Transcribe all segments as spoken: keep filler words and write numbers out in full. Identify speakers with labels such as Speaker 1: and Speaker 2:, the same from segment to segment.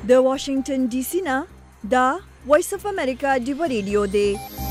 Speaker 1: د واشنگټن ډي سي نه دا وایس اف امریکا ډیو ریډیو دی.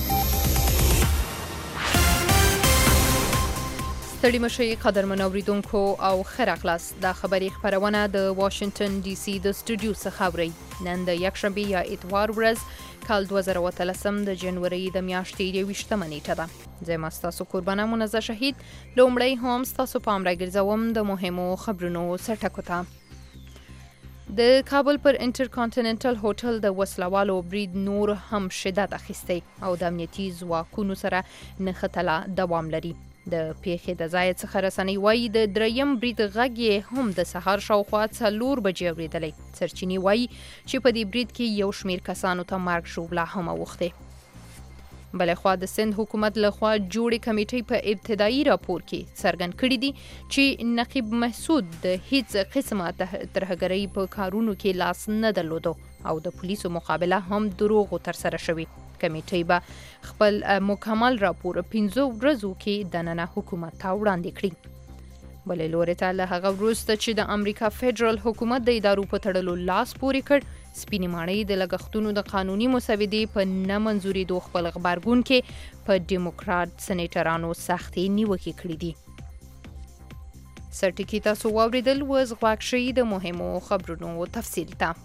Speaker 2: ستړي مشي قدرمن اوریدونکو او خیر اخلاص دا خبري خبرونه د واشنگټن ډي سي د سټوډیو څخه اوري. نن د یکشنبه یا اتوار ورځ کال دوه زره وتلسم د جنوري د میاشتې یوویشتمه نیټه ده. زه مستاسو قربانه منزه شهید لومړی هم ستاسو پام راګرځوم د مهمو خبرونو سرټکو ته. د کابل پر انټرکانټیننټل هوټل د وسلوالو برید نور هم شدت اخیستی او د امنیتي ځواکونو سره نښتلا دوام لري. د پیښې د ځای څخه رسنۍ وایي د دریم برید غږ یې هم د سهار شاوخوا څلور بجې اورېدلی. سرچینې وایي چې په دې برید کې یو شمېر کسانو ته مرګ ژوبله هم اوښتې. بلخوا د سند حکومت لخوا جوړې کمیټې په ابتدایي راپور کې څرګند کړي دي چې نقیب محسود د هیڅ قسمه ترهګرۍ په کارونو کې لاس نه درلودو او د پولیسو مقابله هم دروغو ترسره شوې. کمیټې به خپل مکمل راپور پنځو ورځو کې دننه حکومت ته وړاندې کړي. بلې لورې ته له هغه وروسته چې د امریکا فدرال حکومت د ادارو په تړلو لاس پورې کړ، سپینې ماڼۍ د لګښتونو د قانوني مسودې په نه منظورېدو خپل غبرګون کې په ډیموکرات سینیټرانو سختې نیوکې کړې دي. سرټکي تاسو واورېدل، اوس غوږ شئ د مهمو خبرونو تفصیل ته.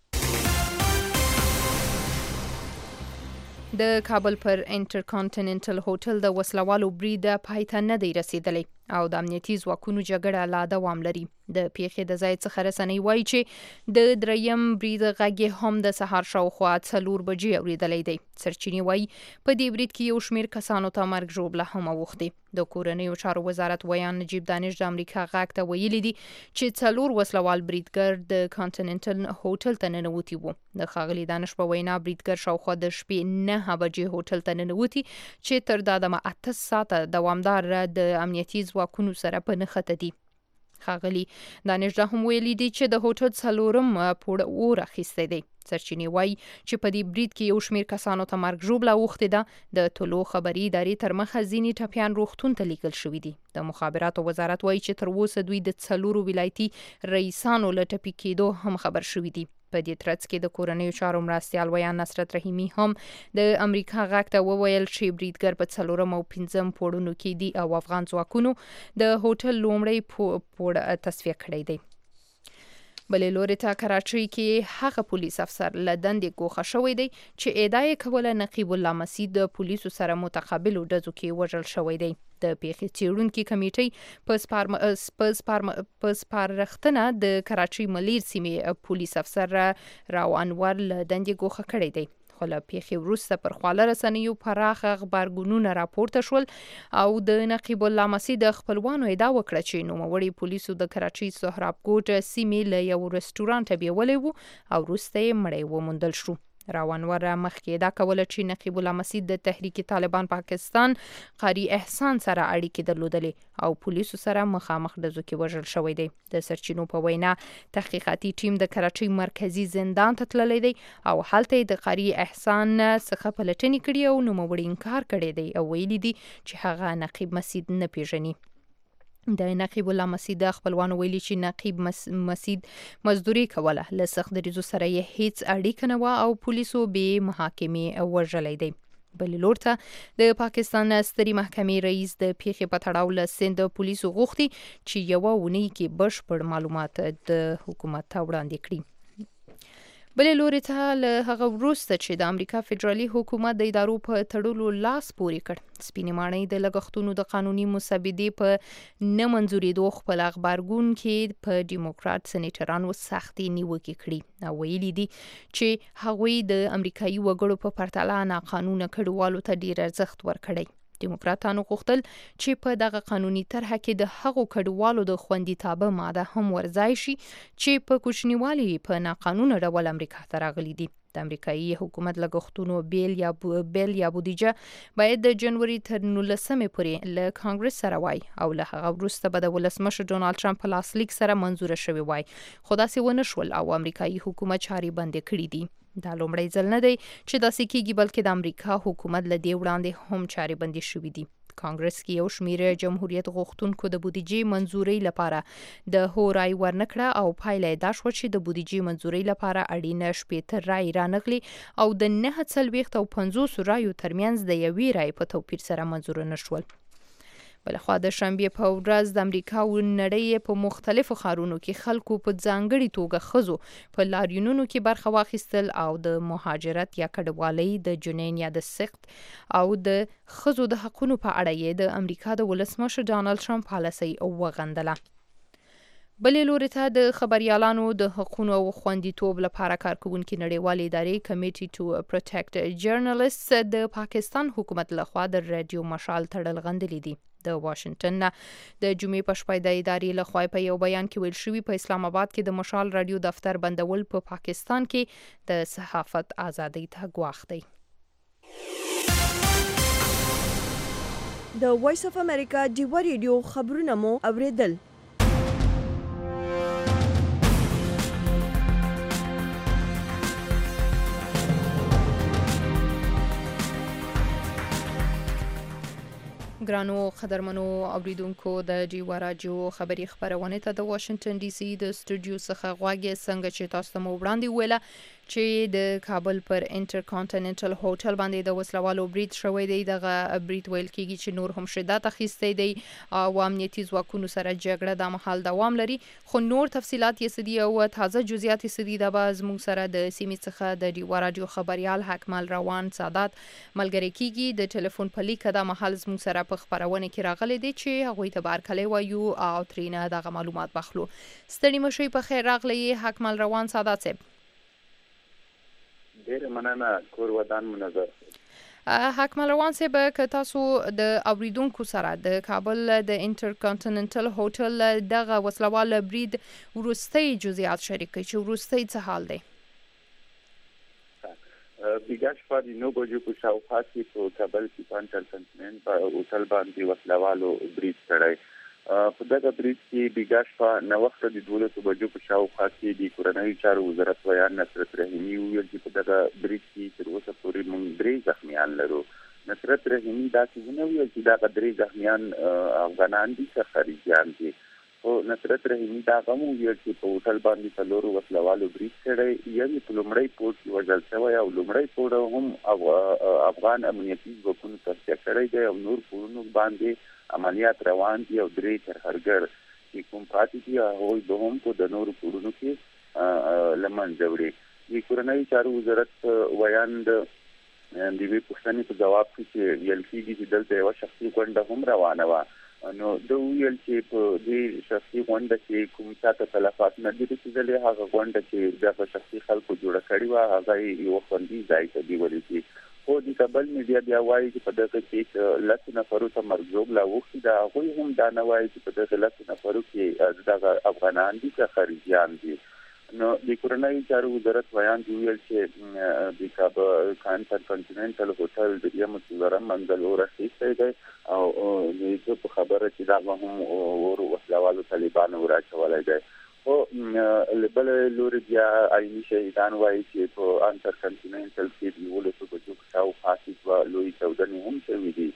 Speaker 2: د کابل پر انټرکانټیننټل هوټل د وسلوالو برید پای ته نه دی رسیدلی او د امنیتي ځواکونو جګړه لا دوام لري. د پیښې د ځای څخه رسنۍ وایي چې د دریم برید غږ هم د سهار شاوخوا څلور بجې اورېدلی دی. سرچینې وایي په دې برید کې یو شمېر کسانو ته مرګ ژوبله هم اوښتې. د کورنیو چارو وزارت ویان نجیب دانش د امریکا غږ ته ویلي دي چې څلور وسلوال بریدګر د کانټیننټل هوټل ته ننوتي وو. د ښاغلي دانش په وینا بریدګر شاوخوا د شپې نهه بجې هوټل ته ننوتي چې تر دا دمه اته ساعته دوامدار د امنیتي ځواکونو سره په نښته دي. ښاغلي دانش دا هم ویلي دي چې د هوټل څلورم پوړ اور اخیستی دی. سرچینې وایي چې په دې برید کې یو شمېر کسانو ته مرګ ژوبله اوښتې ده. د طلوع خبري ادارې تر مخه ځینې ټپیان روغتون ته لیږل شوي دي. د مخابراتو وزارت وایي چې تر اوسه دوی د څلورو ولایتي رئیسانو له ټپي کېدو هم خبر شوي دي. په دې ترڅ کې د کورنیو چارو مرستیال ویان نصرت رحیمي هم د امریکا غږ ته وویل چې بریدګر په څلورم او پنځم پوړونو کې دي او افغان ځواکونو د هوټل لومړی پوړ تصفیه کړی دی. بلې لورې ته کراچۍ کې هغه پولیس افسر له دندې ګوښه شوی دی چې ادعا یې کوله نقیب الله مسیح د پولیسو سره متقابلو ډزو کې وژل شوی دی. د پیښې څېړونکي کمیټې په سپارښتنه د کراچۍ ملیر سیمې پولیس افسر راو انور له دندې ګوښه کړی دی. خو له پیښې وروسته پر خواله رسنیو پراخه غبرګونونه راپورته شول او د نقیب الله مسیح د خپلوانو ادعا وکړه چې نوموړي پولیسو د کراچۍ سهراب کوټ سیمې له یو رستورانټ بیولی وو او وروسته یې مړی وموندل شو. راو انور مخکې ادعا کوله چې نقیب الله مسیح د تحریک طالبان پاکستان قاری احسان سره اړیکې درلودلې او پولیسو سره مخامخ ډزو کې وژل شوی دی. د سرچینو په وینا تحقیقاتي ټیم د کراچۍ مرکزي زندان ته تللی دی او هلته یې د قاری احسان څخه پلټنې کړي او نوموړي انکار کړی دی او ویلي دي چې هغه نقیب مسیح نه پیژني. د نقیب الله مسیح د خپلوانو ویلي چې نقیب مسیح مزدوري کوله، له سخت دریځو سره یې هیڅ اړیکه نه وه او پولیسو بې محاکمې وژلی دی. بلې لور ته د پاکستان سترې محکمې رئیس د پیښې په تړاو له سند پولیسو غوښتي چې یوه اونۍ کې بشپړ معلومات د حکومت ته وړاندې کړي. بلې لورې ته له هغه وروسته چې د امریکا فدرالي حکومت د ادارو په تړلو لاس پورې کړ، سپینې ماڼۍ د لګښتونو د قانوني مسودې په نه منظورېدو خپل غبرګون کې په ډیموکرات سینیټرانو سختې نیوکې کړي او ویلي دي چې هغوی د امریکایي وګړو په پرتله ناقانونه کډوالو ته ډیر ارزښت ورکړی. ډیموکراتانو غوښتل چې په دغه قانوني طرحه کې د هغو کډوالو د خوندیتابه ماده هم ورځای شي چې په کوچنیوالي په ناقانونه ډول امریکا ته راغلي دي. د امریکایي حکومت لګښتونو بیل یا بیل یا بودیجه باید د جنوري تر نولسمې پورې له کانګرس سره وای او له هغه وروسته به د ولسمشر ډونالډ ټرمپ په لاسلیک سره منظوره شوې وای، خو داسې ونه شول او امریکایي حکومت چارې بندې کړي دي. دا لومړی ځل نه دی چې داسې کیږي، بلکې د امریکا حکومت له دې وړاندې هم چارې بندې شوې دي. کانګرس کې یو شمېر جمهوریت غوښتونکو د بودیجې منځوري لپاره د هو رای ورنکړه او پایله دا شو چې د بودیجې منځوري لپاره اړینه شپېته رای رانغلي او د نهه څلوېښت او پنځوس رایو ترمنځ د یوې رای په توپیر سره منځور نشول. بلخوا د شنبې په ورځ د امریکا او نړۍ په مختلفو ښارونو کې خلکو په ځانګړي توګه ښځو په لاریونونو کې برخه واخیستل او د مهاجرت یا کډوالۍ د جنین یا د سخت او د ښځو د حقونو په اړه یې د امریکا د ولسمشر ډانلډ ټرمپ پالیسي وغندله. بلې لوري ته د خبريالانو د حقوقو او خوندیتوب لپاره کارکونکو نړیوالې ادارې کمیټي ټو پروټیکټ جرنالیست د پاکستان حکومت لخوا د رادیو مشال تړل غندلې دي. د واشنگټن نه د جمعې په شپه د ادارې لخوا په یو بیان کې ویل شوی په اسلام آباد کې د مشال رادیو دفتر بندول په پا پاکستان کې د صحافت ازادۍ ته ګواښ دی.
Speaker 1: د وایس اف امریکا ډیوا ریډیو خبرونه مو اوریدل. ګرانو قدرمنو اوریدونکو د ډیوا راډیو خبري خبرونه ته د واشنگټن ډي سي د سټوډیو څخه غواګي څنګه چې تاسو ته مو وړاندې ویله چې د کابل پر انټرکانټیننټل هوټل باندې د وسلوالو برید شوی دی. دغه برید ویل کېږي چې نور هم شدت اخیستی دی او امنیتي ځواکونو سره جګړه د مهال دوام لري، خو نور تفصيلات یې سدي او تازه جزئیات یې سدي د باز موږ سره د سیمې څخه د ډیوا راډیو خبريال حکمل روان سادات ملګری کیږي. د ټلیفون په لیک د مهال موږ سره په خبرونه کې راغلي دي چې هغه ته بارکلې وایو او ترینه دغه معلومات بخلو. ستړي مشي په خیر راغلی حکمل روان سادات صاحب.
Speaker 3: ډیر مننه، کور ودان منظر.
Speaker 2: حکمل روان صاحب که تاسو د اوریدونکو سره د کابل د انټرکانټیننټل هوټل دغه وسلوال برید ورستۍ جزئیات شریک کړئ چې ورستۍ څه حال دی؟
Speaker 3: بیګا شپه د نو بجو په شاوخوا کې په کابل کې په انټرکانټیننټ په هوټل باندې وسلوالو برید کړی. په دغه برید کې بیګا شپه نو وخت د دولت بجو په شاوخوا کې د کورنۍ چارو وزارت ویان نصرت رحیمی ویل چې په دغه برید کې تر اوسه پورې موږ درې زخمیان لرو. نصرت رحیمی دا څنګه ویل چې دا درې زخمیان افغانان دي چې خارجيان دي. او نصرت رحیمی دا کوم ویل چې په هوټل باندې څلورو وسلوالو برید کړی، یعنی په لومړی پورت کې وژل شوی او لومړی پورت هم افغان امنیتي ځواکونو تصفیه کړی دی او نور پورونو باندې عملیات روان دي او درې ترهګر چې کوم پاتې دي هغوی به هم په د نورو پورونو کې له منځه وړي. د کورنۍ چارو وزارت ویان د دې پوښتنې په جواب کې چې ویل کېږي چې دلته یوه شخصي غونډه هم روانه وه، نو د ویل چې په دې شخصي غونډه کې کوم چاته تلفات نه دي رسېدلي، هغه غونډه چې دغه شخصي خلکو جوړه کړې وه هغه یو خوندي ځای ته بیولې شي. خو د کابل میډیا بیا وایي چې په دغه کې لسو نفرو ته مرګ ژوبله اوښتي ده. هغوی هم دا نه وایي چې په دغه لسو نفرو کې دغه افغانان دي که خارجیان دي. نو د کورنۍ چارو وزارت ویان دی ویل چې د کابل انټرکانټیننټل هوټل د یم څلورم منزل ورسېږي دی او د په خبره چې دا هم ور وسلوالو طالبان وراچولای دی. او بل لوري بیا عیني شهیدان وایي چې په انټرکانټیننټل کې د ولسو په جوړ شاو خاصه و لوی چودنې هم شوي دي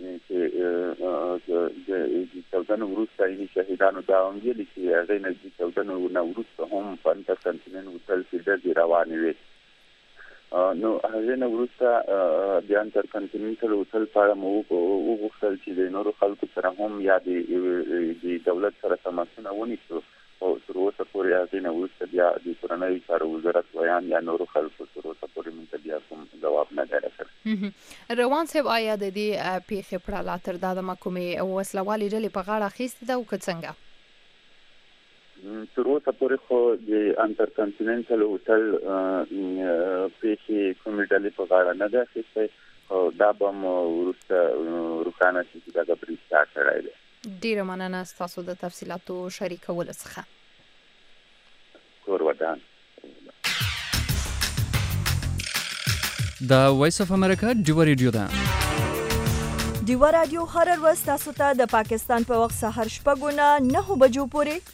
Speaker 3: چې د چودنې وروسته عیني شهیدانو دا هم ویلي چې هغې نه د چودنې نه وروسته هم په انټرکانټیننټل هوټل کې ډزې روانې وې. نو هغې نه وروسته د انټرکانټیننټل هوټل په اړه مو وغوښتل چې د نورو خلکو سره هم یا د دولت سره تماسونه ونیسو او تر اوسه پورې هغې نه وروسته بیا د کورنۍ چارو وزارت ویان یا نورو خلکو تر اوسه پورې موږ ته بیا کوم ځواب نه دی راکړی.
Speaker 2: روان صاحب آیا د دې پیښې په اړه تر دا دمه کومې وسلوالې ډلې په غاړه اخیستې ده او که څنګه؟
Speaker 3: تر اوسه پورې خو د انټرکانټیننټل هوټل پیښې کومې ډلې په غاړه نه ده اخیستې او دا به مو وروسته روښانه شي چې دغه برید چا کړی دی.
Speaker 2: ډیره مننه ستاسو د تفصیلاتو شریکولو څخه.
Speaker 3: کور ودان.
Speaker 4: دا وایس اف امریکا ډیوا ریډیو ده.
Speaker 1: ډیوا راډیو هر ورځ تاسو ته د پاکستان په وخت سهار شپږ نه نهه بجو پورې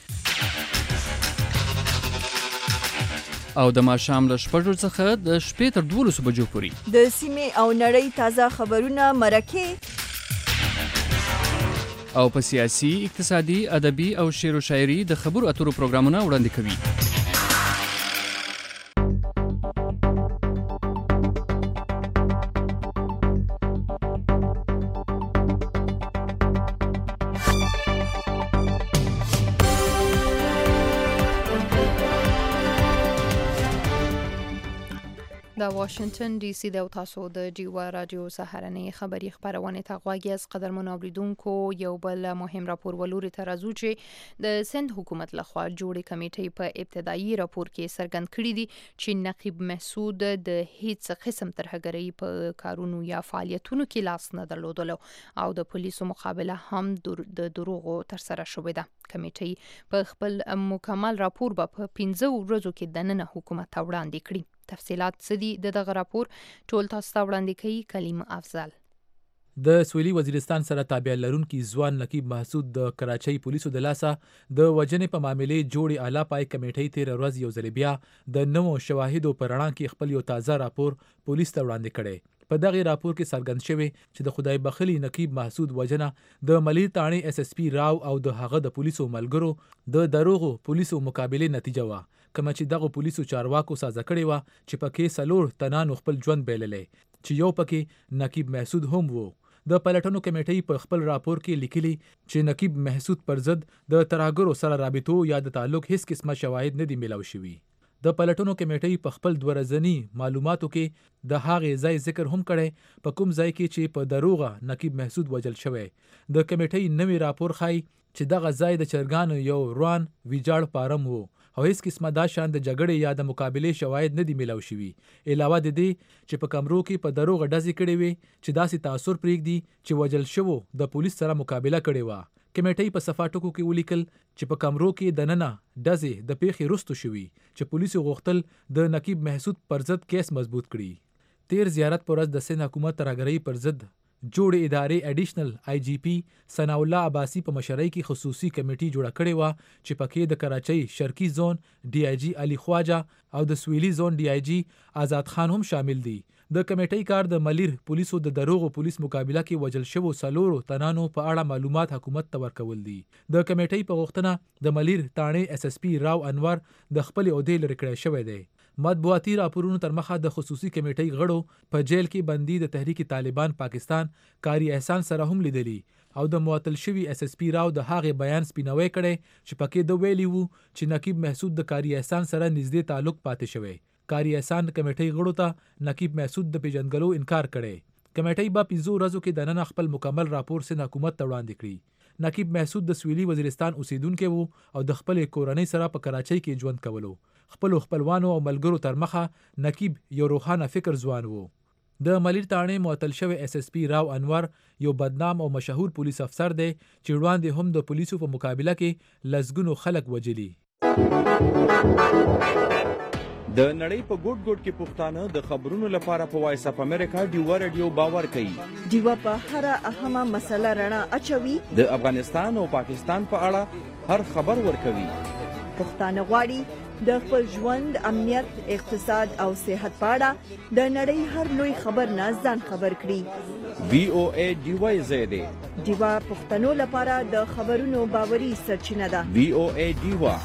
Speaker 4: او د ماښام له شپږو څخه د شپې تر دولسو بجو پورې
Speaker 1: د سیمې او نړۍ تازه خبرونه مرکې
Speaker 4: او په سیاسي، اقتصادي، ادبي او شعر و شاعري د خبرو اترو پروګرامونه وړاندې کوي.
Speaker 1: د واشنگټن ډي سي د تاسو د ډیوا رادیو سهارنۍ خبری خبرونه ته غواګي از قدرمن اوریدونکو یو بل مهم راپور ولوري ترازو چې د سند حکومت لخوا جوړې کمیټې په ابتدایي راپور کې څرګند کړی دي چې نقیب محسود د هیڅ قسم ترهګرۍ په کارونو یا فعالیتونو کې لاس نه درلودلو او د پولیسو مقابله هم د دروغو تر سره شوې ده. کمیټې په خپل مکمل راپور په پنځه ورځو کې د نن حکومت ته وړاندې کړی. تفصيلات سدي د دغه راپور ټول تاسو ته وړاندې کوي کلیم افضل.
Speaker 5: د سویلي وزیرستان سره تابع لرونکي ځوان نقیب محسود د کراچۍ پولیسو د لاسه د وجنې په معاملې جوړې اعلی پای کمیټې تیر ورځ یو ځل بیا د نوو شواهدو پر وړاندې کې خپل یو تازه راپور پولیس ته وړاندې کړي. په دغه راپور کې څرګند شوی چې د خدای بخلی نقیب محسود وجنه د ملي تاڼې اس اس پی راو او د هغه د پولیسو ملګرو د دروغو پولیسو مقابله نتیجه و. کوم چې دغه پولیسو چارواکو سازه کړی و چې پکې سلور تنانو خپل ژوند بیللې چې یو پکې نقیب محسود هم وو. د پلټنو کمیټې په خپل راپور کې لیکلي چې نقیب محسود پر ضد د ترهګرو سره رابطو یا د تعلق هیڅ قسمه شواهد نه دي ملاو شوي. د پلټنو کمیټې په خپل دوه ورځني معلوماتو کې د هغې ځای ذکر هم کړی په کوم ځای کې چې په دروغه نقیب محسود وجل شوی. د کمیټې نوی راپور ښایي چې دغه ځای د چرګانو یو روان ویجاړ فارم وو او هیڅ قسمه دا شان د جګړې یا د مقابلې شواهد نه دي ملاو شوي. علاوه د دې چې په کمرو کې په دروغه ډزې کړې وي چې داسې تاثر پرېږدي چې وجل شوو د پولیس سره مقابله کړې وه. کمیټې په صفحه ټکو کې ولیکل چې په کمرو کې دننه ډزې د پیښې وروسته شوي چې پولیسو غوښتل د نقیب محسود پر ضد کیس مضبوط کړي. تیر زیارت پر ورځ د سند حکومت ترهګرۍ پر ضد جوړې ادارې اډیشنل آی جی پی ثناء الله عباسی په مشرۍ کې خصوصي کمیټې جوړه کړې و چې پکې د کراچۍ شرقي زون ډي آی جی علي خواجه او د سویلي زون ډي آی جی آزاد خان هم شامل دي. د کمیټې کار د ملیر پولیسو د دروغو پولیس مقابله کې وجل شوو سلورو تنانو په اړه معلومات حکومت ته ورکول دي. د کمیټې په غوښتنه د ملیر تاڼې اس اس پی راو انور د خپل عہدې لرې کړی شوی دی. مطبوعاتي راپورونو تر مخه د خصوصي کمیټې غړو په جیل کې بندي د تحریک طالبان پاکستان کاری احسان سره هم لیدلی او د معطل شوی اس اس پی راو د هغه بیان سپینوي کړي چې پکې د ویلی وو چې نقیب محسود د کاری احسان سره نږدې تعلق پاتې شوی. کاری احسان کمیټې غړو ته نقیب محسود د پیژنګلو انکار کړي. کمیټې به پنځو ورځو کې د نن خپل مکمل راپور سره حکومت ته وړاندې کړي. نقیب محسود د سویلي وزیرستان اوسیدونکو وو او د خپل کورنۍ سره په کراچۍ کې ژوند کولو. خپل خپلوانو او ملګرو تر مخه نقیب یو روحانه فکر ځوان وو. د ملیر تاڼې معطل شوی اس اس پی راو انور یو بدنام او مشهور پولیس افسر دی چې وړاندې هم د پولیسو په مقابله کې لزګونو خلک وجلی.
Speaker 6: د نړۍ په ګوټ ګوټ کې پښتانه د خبرونو لپاره په وایس اف امریکا ډیوا رادیو باور کوي.
Speaker 7: ډیوا په هر اهمه مسله رڼا اچوي.
Speaker 6: د افغانستان او پاکستان په اړه هر خبر ورکوي.
Speaker 7: پښتانه غواړي د خپل ژوند، امنیت، اقتصاد او صحت په اړه د نړۍ هر لوی خبر نه ځان خبر کړي.
Speaker 6: وی او ای ډیوا زیاده
Speaker 7: ډیوا پښتنو لپاره د خبرونو باوري سرچینه ده.
Speaker 6: وی او ای ډیوا.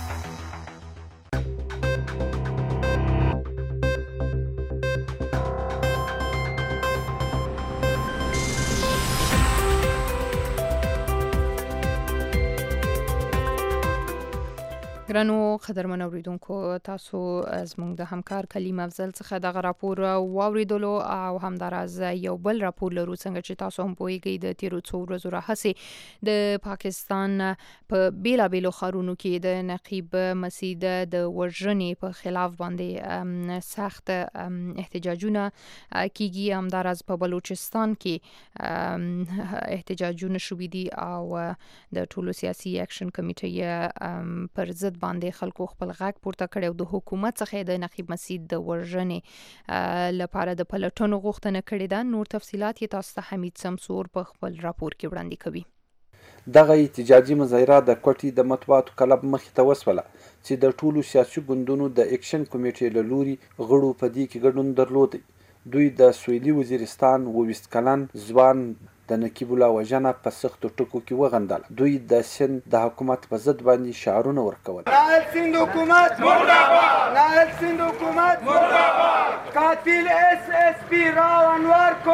Speaker 1: ګرانو قدرمن اوریدونکو تاسو زموږ د همکار کلیم افضل څخه د راپور واوریدلو او همداراز یو بل راپور لرو څنګه چې تاسو هم پوهیږئ د تیرو څو ورځو راهیسې د پاکستان په بیلابیلو ښارونو کې د نقیب مسید د وژنې په خلاف باندې سخت احتجاجونه کیږي. همداراز په بلوچستان کې احتجاجونه شوي دي او د ټولو سیاسي اکشن کمیټې پر ضد باندې خلکو خپل غږ پورته کړی او د حکومت څخه د نقیب مسید د وژنې لپاره د پلټنو غوښتنه کړې ده. نور تفصيلات یې تاسو ته حمید سمسور په خپل راپور کې وړاندې کوي.
Speaker 8: دغه احتجاجي مظاهره د کوټې د مطبوعاتو کلب مخې ته وسوله چې د ټولو سیاسي ګوندونو د اکشن کمیټې له لوري غړو په دې کې ګډون درلود. دوی د سویلي وزیرستان اوویست کلن ځوان د نقیب الله وژنه په سختو ټکو کې وغندله. دوی د سند د حکومت په ضد باندې شعارونه ورکول.
Speaker 9: نایل سند حکومت مرداباد، نایل سند حکومت مرداباد، قاتل اس اس پی راو انوار کو،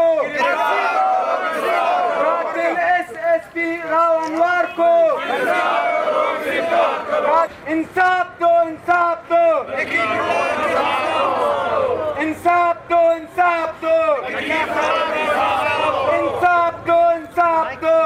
Speaker 9: قاتل اس اس پی راو انوار کو انصاف دو، انصاف دو، انصاف دو، انصاف دو، انصاف دو، انصاف دو.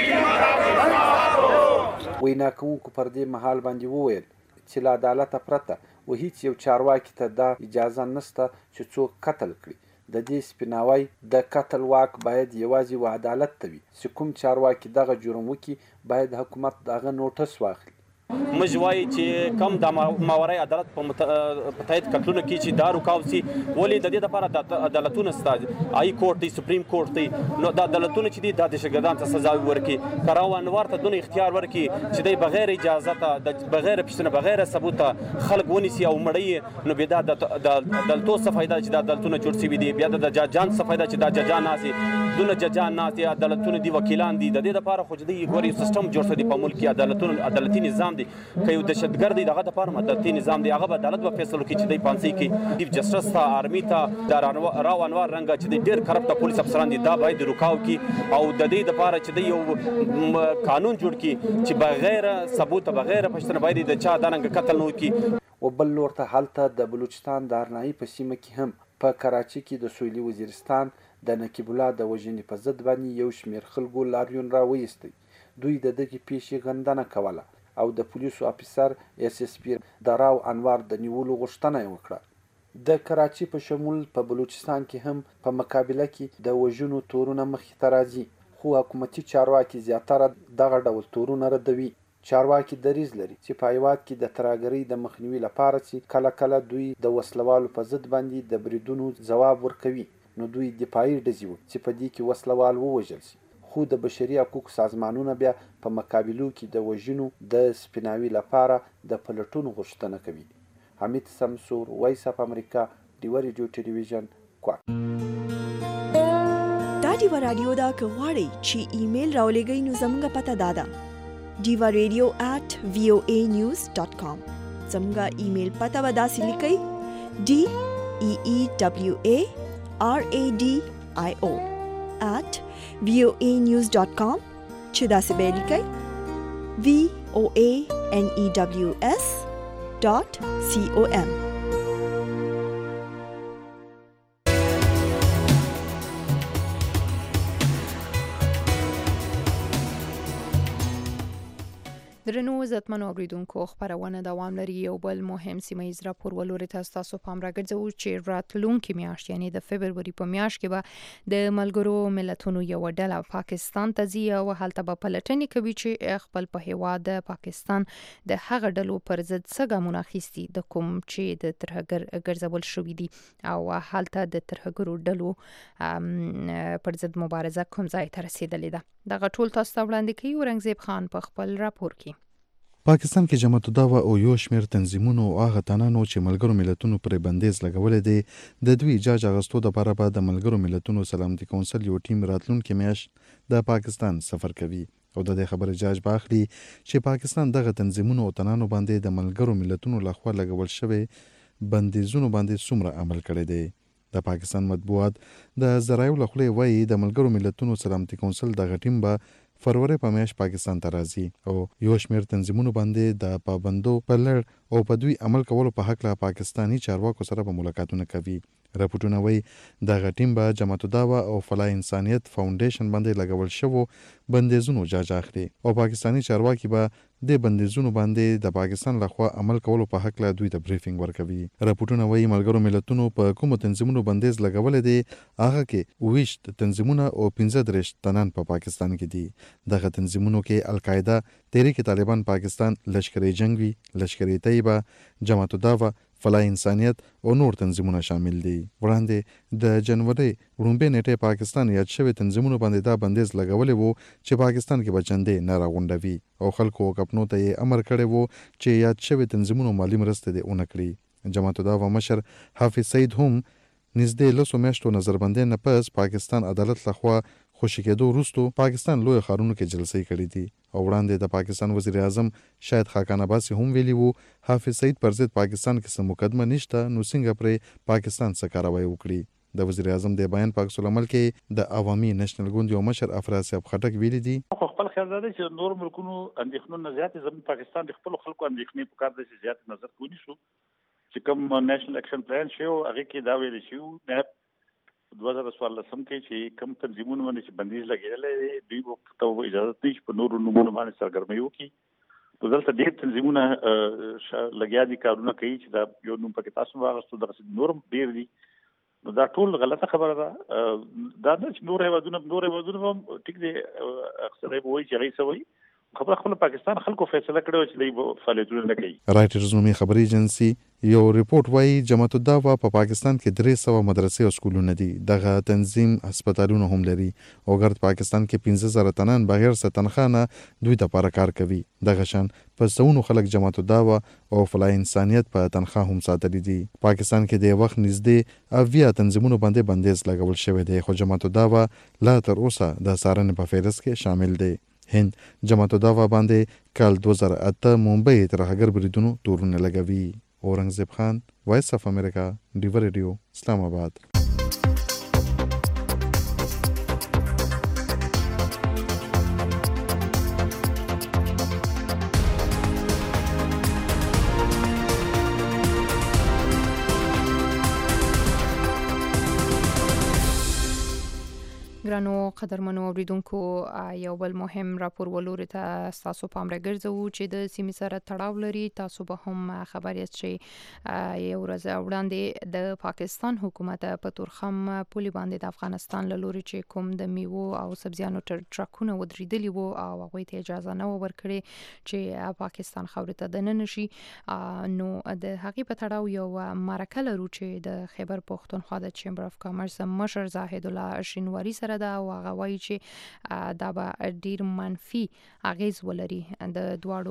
Speaker 8: وینا کوونکو پر دې مهال باندې وویل چې له عدالته پرته و هیڅ یو چارواکي ته دا اجازه نشته چې څوک قتل کړي. د دې سپیناوی د قتل واک باید یوازې و عدالت ته وي چې کوم چارواکي دغه جرم وکړي باید حکومت دغه نوټس واخلي.
Speaker 10: موږ وایو چې کم د ماورای عدالت په تایید قتلونه کې چې دا رکاو سي، ولې د دې لپاره د عدالتونو ستا آی کورټ دی، سپریم کورټ دی، نو د عدالتونو چې دي د دهشتګردانو ته سزا ورکړي. که راو انوار ته دونه اختیار ورکړي چې دی بغیر اجازته د بغیر پوښتنه بغیر ثبوته خلک ونیسي او مړی، نو بیا دا د عدالتو څه فایده چې د عدالتونه جوړ شوي دي، بیا د ججان څه فایده چې دا ججان ناست دي، دونه ججان ناست دي، عدالتونه دي، وکیلان دي. د دې لپاره خو چې دی ګوري سیستم جوړ شوی دی په ملک کې، عدالتونه عدالتي نظام دی. که یو دهشتګرد دی دغه دپاره عدالتي نظام دی، هغه به عدالت به فیصلو کوي چې دی پانسۍ کوي. چیف جسټس ته، آرمي ته، د راو انوار رنګه چې دی ډېر کرپټه پولیس افسران دي، دا باید رکاو کړي او د دې دپاره چې دی یو قانون جوړ کړي چې بغیر ثبوته بغیر پوښتنه باید د چا دا رنګه قتل نه وکړي.
Speaker 8: و بل لور ته هلته د بلوچستان د ارنایي په سیمه کې هم په کراچي کې د سویلي وزیرستان د نقیب الله د وژنې په ضد باندې یو شمېر خلکو لاریون راویستی. دوی د دغې پیښې غندنه کوله او د پولیسو افیسر اس اس پی د راو انوار د نیولو غوښتنه یې وکړه. د کراچي په شمول په بلوچستان کې هم په مقابله کې د وژنو تورونه مخې ته راځي، خو حکومتي چارواکي زیاتره دغه ډول تورونه ردوي. چارواکي دریځ لري چې په هیواد کې د ترهګرۍ د مخنیوي لپاره چې کله کله دوی د وسلوالو په ضد باندې د بریدونو ځواب ورکوي، نو دوی دفاعي ډزې وو چې په دې کې وسلوال ووژل شي. خو د بشري حقوقو سازمانونه بیا په مقابلو کې د وژنو د سپیناوي لپاره د پلټونو غوښتنه کوي. حمید سمسور، وایس اف امریکا، ډیوه ریډیو ټلویزیون، کوټ.
Speaker 7: دا ډیوه رادیو دا که غواړئ چې ایمیل راولېږئ نو زموږ پته دا ده ډیوه ریډیو ایٹ وی او ای نیوز ډاټ کام. زموږ ایمیل پته به داسې لیکئ ډي ای ای ډبلیو ای آر ای ډي آی او ایٹ وی او ای نیوز ډاټ کام چې داسې به یې لیکئ وی او ای این ای ډبلیو اس ډاټ سی او ایم.
Speaker 1: درنو عزتمنو اوریدونکو، خبرونه دوام لري. یو بل مهم سیمه ییز راپور ولوري تاسو تاسو پام راګرځو چې راتلونکي میاشت یعنی د فبروري په میاشت کې به د ملګرو ملتونو یو ډله پاکستان ته ځي او هلته به پلټنې کوي چې خپل په هیواد پاکستان د هغه ډلو پر ضد څه ګامونه اخیستي د کوم چې د ترهګر ګرځول شوي دي او هلته د ترهګرو ډلو پر ضد مبارزه کوم ځای ته رسیدلې ده. دغه ټول تاسو ته وړاندې کوي اورنګزیب خان په خپل راپور کې.
Speaker 11: پاکستان کې جماعت الدعوه او یو شمېر تنظیمونو او هغه تنانو چې ملګرو ملتونو پر بندیز لګولې دي د دوی اجازه اغوستو لپاره به د ملګرو ملتونو سلامتي کونسل یو ټیم راتلونکي میاشت د پاکستان سفر کوي او د دې خبرې جاج باخلي چې پاکستان دغه تنظیمونو او تنانو باندې د ملګرو ملتونو لخوا لګول شوی بندیزونو باندې څومره عمل کړی دی. د پاکستان مطبوعات د ذرایعو له خولې وایي د ملګرو ملتونو سلامتي کونسل دغه ټیم به فروری په میاشت پاکستان ته راځي او یو شمېر تنظیمونو باندې د پابندو په لړ او په دوی عمل کولو په حق له پاکستانی چارواکو سره به ملاقاتونه کوي. راپورټونه وایي دغه ټیم به جماعت الدعوه او فلاح انسانیت فاونډیشن باندې لګول شوو بندیزونو جاج اخلي او پاکستانی چارواکي به د بندیزونو باندې د پاکستان لخوا عمل کولو په حق له دوی ته بریفینګ ورکوي. راپورټونه وایي ملګرو ملتونو په کومو تنظیمونو بندیز لګولې دي هغه کې اوویشت تنظیمونه او پنځه دېرش تنان په پاکستان کې دي. دغه تنظیمونو کې القاعده، تحریک طالبان پاکستان، لشکر جنگی، لشکر طیبه، جماعت الدعوه، فلاح انسانیت او نور تنظیمونه شامل دي. وړاندې د جنوري ورومبه نیټه پاکستان یاد شوی تنظیمونو باندې دا بندیز لګولې وو چې پاکستان کې بچندې نه راغونډوي او خلکو کپنو ته یې امر کړی وو چې یاد شوی تنظیمونو مالی مرسته دې اون کړي. جماعت الدعوه مشر حافظ سعید هم نږدې لسو میاشتو نظربندۍ نه پس پاکستان عدالت لخوا خوشی کېدو وروسته پاکستان لوی ښارونو کې جلسې کړې دي او وړاندې د پاکستان وزیر اعظم شاید خاقان عباسي هم ویلي وو حافظ سعید پر ضد پاکستان کې څه مقدمه نشته نو څنګه پرې پاکستان څه کاروایی وکړي. د وزیر اعظم د بیان په عکس العمل کې د عوامي نېشنل ګوند یو مشر افراسیاب خټک ویلي دي
Speaker 12: خو خپل خیال دی چې نور ملکونو اندېښنو نه زیات زموږ پاکستان د خپل خلکو اندېښنې په کار دي زیات نظر کوي شو چې کوم نېشنل اکشن پلان شو هغه کې دا ویل شو نه دوه هزار څوارلسم کې چې کوم تنظیمونه باندې چې بندیز لګېدل دوی په اجازه نشي په نورو نومونو باندې سرګرمي وکړي. دلته ډېر تنظیمونه لګیا دي کارونه کوي چې دا یو نوم پکې تاسو واغستو دغه نورم ډېر دي. دا ټول غلطه خبره ده. دا نه چې نور هیوادونه نور هیوادونه هم ټیک دي اکثر به وایي چې هغه سوي خبره خپل پاکستان خلکو فیصله کړو چې دوی فعالیتونه نه کوي.
Speaker 11: رایټرز نومي خبري ایجنسي یو ریپورت وایي جماعت الدعوه په پاکستان کې درې سوه مدرسې او سکولونه دي. دغه تنظیم هسپتالونه هم لري او ګرد پاکستان کې پنځه زره تنان بغیر څه تنخواه نه دوی لپاره کار کوي. دغه شان په سونو خلک جماعت الدعوه او فلاح انسانیت په تنخواه هم ساتلي دي. پاکستان کې د وخت نږدې اویا تنظیمونو باندې بندیز لګول شوی دی خو جماعت الدعوه لا تر اوسه د څارنې په فهرست کې شامل دی. هند جماعت الدعوه باندې کال دوه زره اته ممبئی ترهګر بریدونو تورونه لګوي. اورنګزیب خان وایس اف امریکا ډیو ریډیو اسلام آباد.
Speaker 2: ګرانو قدرمنو اوریدونکو یو بل مهم راپور ولوري ته تاسو پام راګرځو چې د سیمې سره تړاو لري. تاسو به هم خبر یاست چې یو ورځ وړاندې د پاکستان حکومت په تورخم پولي باندې د افغانستان له لوري چې کوم د میوو او سبزیانو ټرکونه ودرېدلي وو او هغوی ته اجازه نه ورکړي چې پاکستان خاورې ته دننه شي. نو د هغې په تړاو یو مرکه لرو چې د خیبر پښتونخوا د چیمبر اف کامرس مشر زاهد الله شینواري سره دا او هغه وایي چې دا به ډیر منفي اغیز ولري د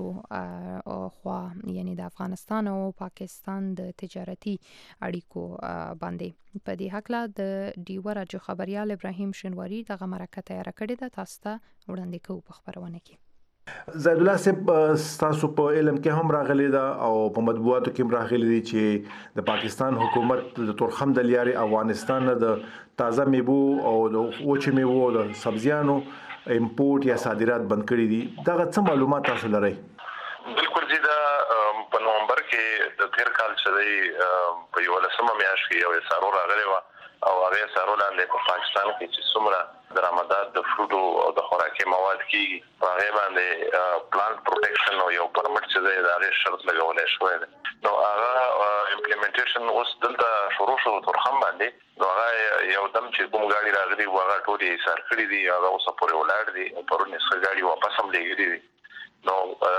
Speaker 2: دواړو خوا یعنی د افغانستان او پاکستان د تجارتي اړیکو باندې. په دې هکله د ډیو راډیو خبريال ابراهیم شینواری دغه مرکه تیار کړې ده. تاسو ته وړاندې کوو په خبرونه کې.
Speaker 13: زید الله صاحب تاسو په علم کې هم راغلي دا او په مطبوعاتو کې هم راغلي دي چې د پاکستان حکومت د تورخم د لیاري افغانستان د تازه میوو او د وچه میوو او د سبزیانو امپورټ یا صادرات بند کړي دي. دغه څه معلومات تاسو لرئ؟
Speaker 14: بالکل جی دا په نومبر کې د تیر کال چې په یو لسمه میاشت کې یو سارو راغلی و او هغه سارو لاندې په پاکستان کې چې څومره درآمدات د فروټو او د خوراکي مواد کې هغه باندې پلانټ پروټیکشن او یو پرمټ چې د هغه شرط لګولای شوی دی. نو هغه امپلیمنټیشن اوس دلته شروع شو تورخم باندې. نو هغه یو دم چې کوم غاړي راغلي و هغه ټولې سر کړی دي هغه اوس پورې ولاړ دي او پرونه څه غاړي واپس هم لګېږي دي. نو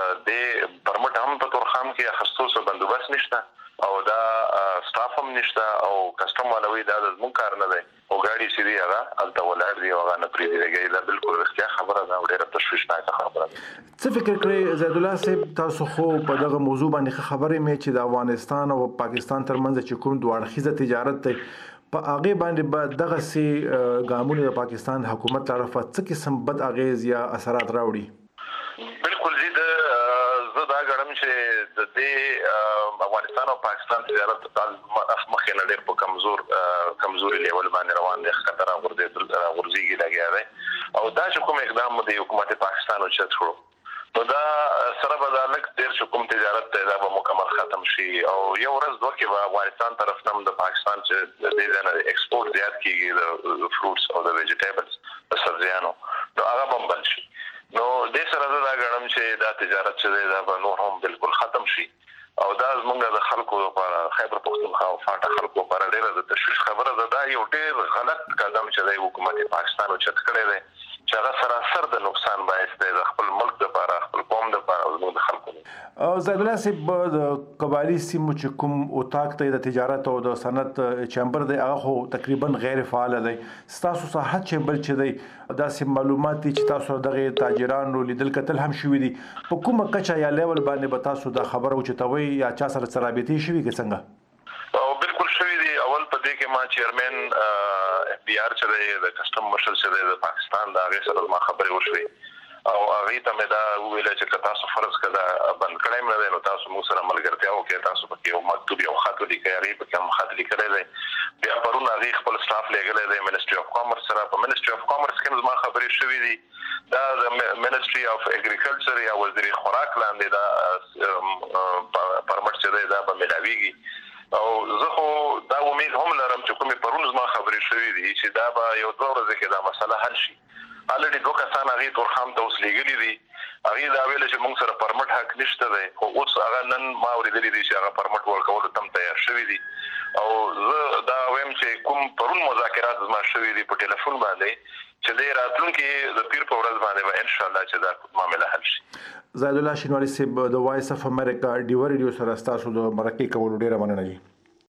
Speaker 14: د پرمټ هم په تورخم کې اخستو څه بندوبست نشته او دا سټاف هم نشته او کسټم والوي دا د مون کار نه دی او غاړي چې دی هغه الته ولر دی هغه نه پری دیږي دا بالکل رښتیا خبره ده او ډیره تشویشناکه خبره ده.
Speaker 13: څه فکر کړئ زید الله صاحب تاسو خو په دغه موضوع باندې خبرې مې چې د افغانستان او پاکستان ترمنځ چې کوم دوه اړخیزه تجارت دی په هغه باندې به دغه سي ګامونه د پاکستان حکومت طرفه څه قسم بد اغیز یا اثرات راوړي؟
Speaker 14: بالکل زید زه دا غواړم چې د دې افغانستان او پاکستان تجارت مخکې نه ډېر په کمزور کمزوري لیول باندې روان دي خطر غورځي غورځيږي لګیا دی او دا چې کوم اقدام د حکومت پاکستان او چت کړو نو دا سره به دا لک ډېر چې کوم تجارت ته دا به مکمل ختم شي او یو ورځ دوه کې به افغانستان طرف نم د پاکستان چې د دې نه ایکسپورټ زیات کیږي د فروټس او د ویجیټیبلز د سبزیانو نو هغه به بند شي. نو د سره دا غواړم چې دا تجارت چې دا به نور هم بالکل ختم شي او دا زمونږ د خلکو لپاره خیبر پښتونخوا او فاټا خلکو لپاره ډېره د تشویش خبره ده. دا یو ډېر غلط قدم چې د حکومت پاکستان او چت کړی دی چې هغه سراسر د نقصان باعث دی د خپل ملک لپاره خپل قوم لپاره او زموږ د خلکو.
Speaker 13: زید الله صاحب د قبایلی سیمو چې کوم اتاق ته د تجارت او د صنعت چیمبر دی هغه خو تقریبا غیر فعال دی. تاسو سره چیمبر چې دی دا سیم معلومات دي چې تاسو دغه تاجرانو لیدل کتل هم شوې دي په کومه کچه یا لیول باندې به تاسو د خبرو چې توي یا چا سره رابطې شوې کې څنګه؟
Speaker 14: او بالکل شوې دي. اول په دې کې ما چیرمن اف بي آر چې د کسٹم مارشل چې د پاکستان د هغه سره ما خبرې وشوي او هغه ته مې دا ویل چې تاسو فرض کړه بند کړئ مې نو تاسو مو سره ملګرتیا وکړئ تاسو په یو مکتوب یو خط لیکلی هغه په کوم خط لیکلی دی بیا پرون هغه خپل سټاف لګلې دی منیسټری اف کامرس سره په منیسټری اف کامرس کې ما خبرې شوې دي دا د منیسټری اف اګریکلچر یا وزیر خوراک لاندې دا پرمټ چې دی دا به ملاويږي او زه خو دا امید هم لرم چې کومې پرون ما خبرې شوې دي چې دا به یو دوه ورځې کې دا مسله حل شي الریډي دوه کسان هغه تورخم ته اوس لګلې دي هغه دا ویل چې موږ سره پرمټ حق نشته دی خو اوس هغه نن ما ورېدلې دي چې هغه پرمټ ورکول تم تیار شوی دي او زه دا وایم چې کوم پرون مذاکرات زما شوی دي په ټلیفون باندې چې د راتلونکي د پیر په ورځ باندې به ان شاء الله چې دا معاملې حل شي
Speaker 13: زاهد الله شینواری صاحب د وایس اف امریکا ډیو ریډیو سره تاسو د مرکه کول ډیره مننه دي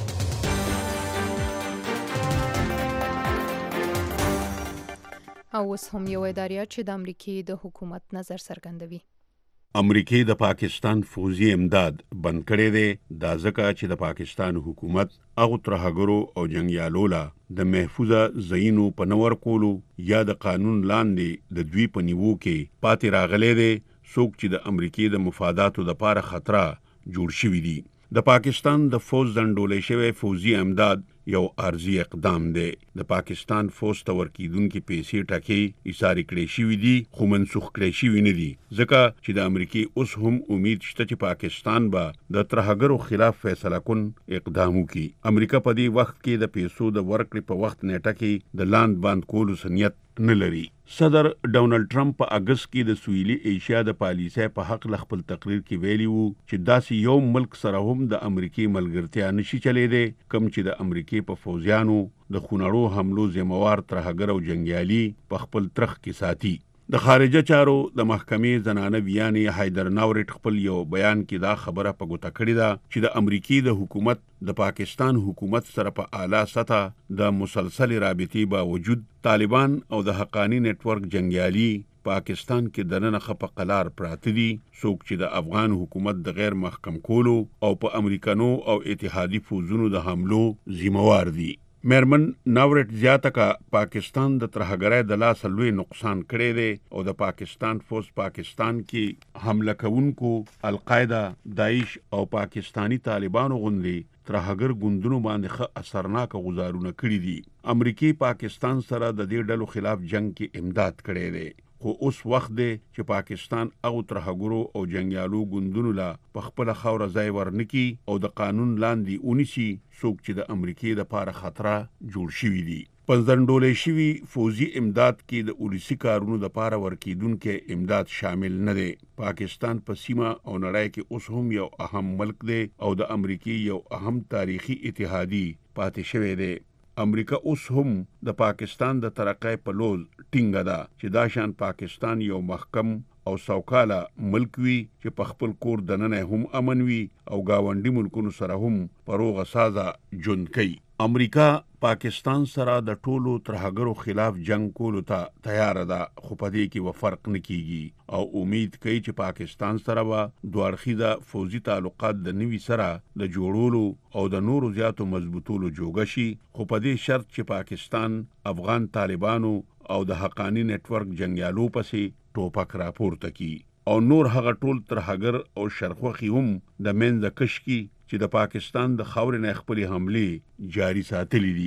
Speaker 1: او اوس هم یو اداریات چې د امریکای د حکومت نظر څرګندوي
Speaker 15: امریکای د پاکستان فوزي امداد بند کړی دی دا ځکه چې د پاکستان حکومت هغو ترهګرو او جنګیالو له د محفوظه ځایونو په نه ورکولو یا د قانون لاندې د دوی په نیوو کې پاتې راغلی دی څوک چې د امریکای د مفاداتو دپاره خطره جوړ شوي دي د پاکستان د فوز ځنډولی شوی فوزي امداد یو عارضي اقدام دی د پاکستان فوز ته ورکیدونکي پیسې ټاکې ایسارې کړې شوي دي خو منسوخ کړې شوي نه دي ځکه چې د امریکای اوس هم امید شته چې پاکستان به د ترهګرو خلاف فیصله کن اقدام وکړي امریکا په دې وخت کې د پیسو د ورکړې په وخت نیټه کې د لاند باند کولو سنیت نه لري صدر ډونالد ټرمپ په اگست کې د سویلي ایشیا د پالیسۍ په حق ل خپل تقریر کې ویلي وو چې داسې یو ملک سره هم د امریکای ملګرتیا نشي چلیدی کم چې د امریکای په فوزیانو د خونړو حملو ذمہوار ترهګر او جنگیالي په خپل ترخ کې ساتي د خارجه چارو د محکمې زنانه ویانې هایدر ناورټ خپل یو بیان کې دا خبره په ګوته کړې ده چې د امریکای د حکومت د پاکستان حکومت سره په اعلی سطح د مسلسل رابطې باوجود طالبان او د حقانی نتورک جنگیالي پاکستان کې دننه خپ قلار پراته دي څوک چې د افغان حکومت د غیر محکم کولو او په امریکانو او اتحادي فوزونو د حملو ذمہوار دي میرمن ناورټ زیاته کا پاکستان د ترهګرۍ د لاس لوی نقصان کړی دی او د پاکستان فوز پاکستان کې حمله کوونکو القاعده داعش او پاکستانی طالبانو غوندي ترهګر ګوندونو باندې ښه اثرناک غزارونه کړي دي امریکای پاکستان سره د دې ډلو خلاف جنگ کې امداد کړی دی خو اوس وخت دی چې پاکستان او ترهګرو او جنگیالو ګوندونو لا په خپل خوره ځای ورنکي او د قانون لاندې اونیسي څوک چې د امریکای د پاره خطره جوړ شوی دي په ځنډولې شوی فوزي امداد کې د اولسي کارونو د پاره ورکیدونکو امداد شامل نه دی پاکستان په سیمه او نړۍ کې اوس هم یو اهم ملک دی او د امریکای یو اهم تاریخي اتحادی پاتې شوی دی امریکا اوس هم د پاکستان د ترقۍ په لور ټینګه ده چې دا شان پاکستان یو محکم او سوکاله ملک وي چې په خپل کور دننه هم امن وي او گاونډي ملکونو سره هم پروغه سازه ژوند کوي امریکا پاکستان سره د ټولو ترهګرو خلاف جنگ کولو ته تیار ده خو په دې کې و فرق نه کیږي او امید کوي چې پاکستان سره به دوه اړخیزه فوزي تعلقات د نوي سره د جوړولو او د نورو زیاتو مضبوطولو جوګه شي خو په دې شرط چې پاکستان افغان طالبانو او د حقانی نتورک جنگیالو پسې ټوپک راپورته کی او نور هغه ټول ترهګر او شرخوخي هم د منځ کش کی چې د پاکستان د خاورې نه خپل حمله جاری ساتلې دي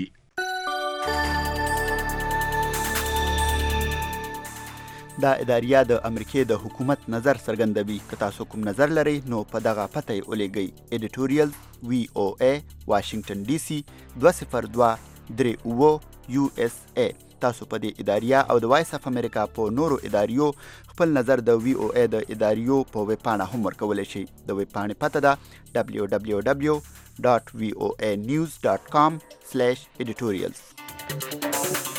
Speaker 16: دا اداریه د امریکای د حکومت نظر څرګندوي که تاسو کوم نظر لرئ نو په دغه پته یې ولېږئ ایډیټوریل وی او ای واشنگټن ډي سي دوه صفر دوه درې اووه یو اس ای تاسو په دې اداریه او د وایس اف امریکا په نورو اداریو خپل نظر د وی او ای د اداریو په ویب پاڼه هم ورکولی شئ د ویب پاڼې پته ده دبلیو دبلیو دبلیو ډاټ وی او ای نیوز ډاټ کام سلیش ایډیټوریلز